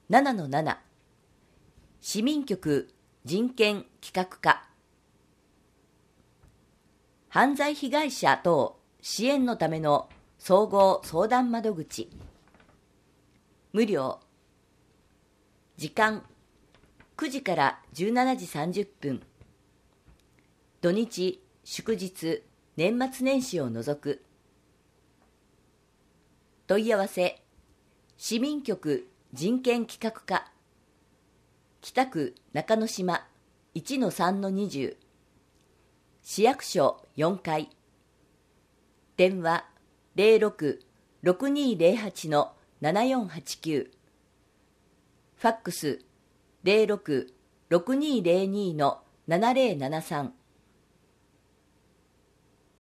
7-7市民局人権企画課犯罪被害者等支援のための総合相談窓口無料時間9時から17時30分土日祝日年末年始を除く問い合わせ市民局人権企画課北区中之島 1-3-20 市役所4階電話06-6208-7489ファックス06-6202-7073